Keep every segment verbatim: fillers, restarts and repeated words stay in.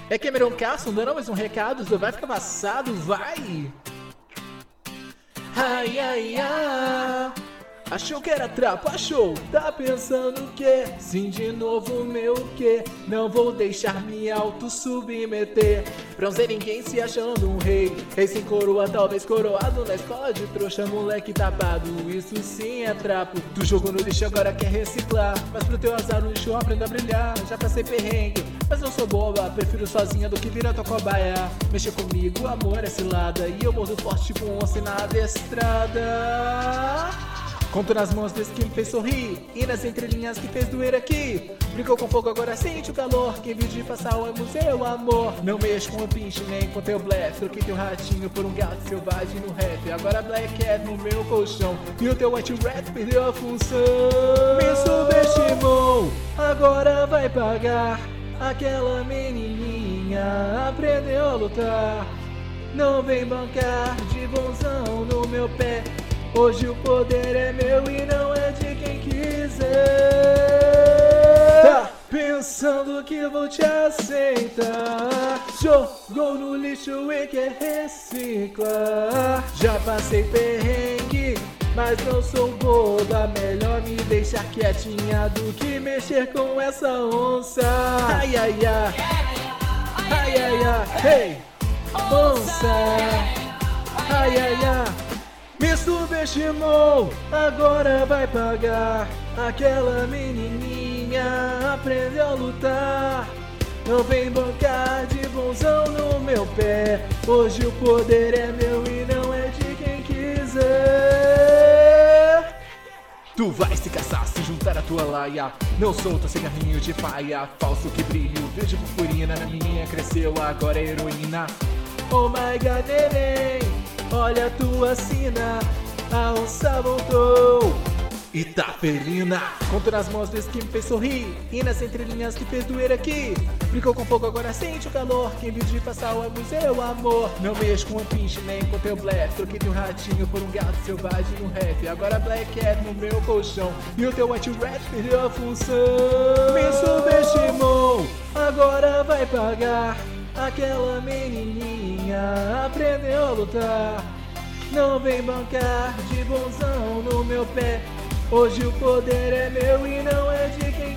É Cameron Carson dando mais um recado, você vai ficar amassado, vai! Ai, ai, ai. Achou que era trapo, achou? Tá pensando o quê? Sim, de novo meu o quê? Não vou deixar me auto-submeter pra um Zé ninguém se achando um rei. Rei sem coroa, talvez coroado na escola de trouxa, moleque tapado. Isso sim é trapo. Tu jogou no lixo, agora quer reciclar. Mas pro teu azar no lixo aprenda a brilhar. Já passei perrengue, mas não sou boba. Prefiro sozinha do que virar tua cobaia. Mexer comigo, amor é cilada. E eu mordo forte tipo um onça na adestrada. Conto nas mãos desse que me fez sorrir e nas entrelinhas que fez doer aqui. Brincou com fogo, agora sente o calor. Quem viu de passar o é museu, amor. Não mexo com o pinche nem com teu blefe. Troquei teu ratinho por um gato selvagem no rap. Agora Black Cat no meu colchão e o teu anti-rap perdeu a função. Me subestimou, agora vai pagar. Aquela menininha aprendeu a lutar. Não vem bancar de bonzão no meu pé. Hoje o poder é meu e não é de quem quiser. Tá pensando que vou te aceitar? Jogou no lixo e quer reciclar. Já passei perrengue, mas não sou boba. Melhor me deixar quietinha do que mexer com essa onça. Ai, ai, ai. Ai, ai, ai. Hey, onça. Ai, ai, ai. Me subestimou, agora vai pagar. Aquela menininha aprendeu a lutar. Não vem bancar de bonzão no meu pé. Hoje o poder é meu e não é de quem quiser. Tu vai se caçar, se juntar à tua laia. Não solta cigarrinho de paia. Falso que brilho, verde purpurina. Na minha cresceu, agora é heroína. Oh my god, neném, olha a tua sina, a onça voltou e tá felina. Conto nas mãos desse que me fez sorrir e nas entrelinhas que fez doer aqui. Brincou com fogo, agora sente o calor. Quem viu de passar o é museu, amor. Não mexo com um pinche nem com teu blefe. Troquei teu ratinho por um gato selvagem no rap. Agora Black Cat no meu colchão e o teu anti-rap perdeu a função. Me subestimou, agora vai pagar. Aquela menininha aprendeu a lutar. Não vem bancar de bonzão no meu pé. Hoje o poder é meu e não é de quem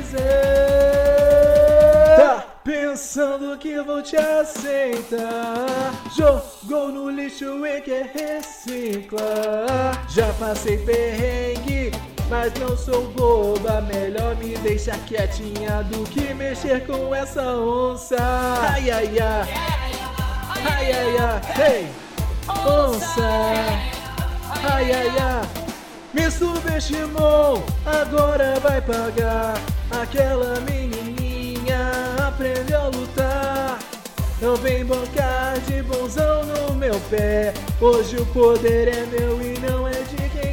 quiser. Tá pensando que vou te aceitar? Jogou no lixo e quer reciclar. Já passei perrengue, mas não sou boba. Melhor me deixar quietinha do que mexer com essa onça. Ai, ai, ai. Ai, ai, ai. Hey, onça. Ai, ai, ai. Me subestimou, agora vai pagar. Aquela menininha aprendeu a lutar. Não vem bancar de bonzão no meu pé. Hoje o poder é meu e não é de quem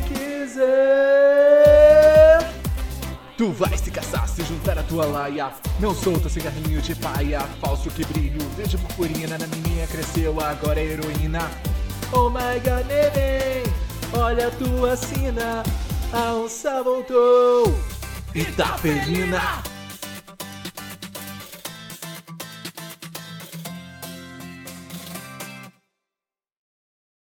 quiser. Tu vai se caçar, se juntar à tua laia. Não solta cigarrinho de paia. Falso que brilho, verde purpurina. Na menina cresceu, agora é heroína. Oh my god, neném, olha a tua sina, a onça voltou e tá felina.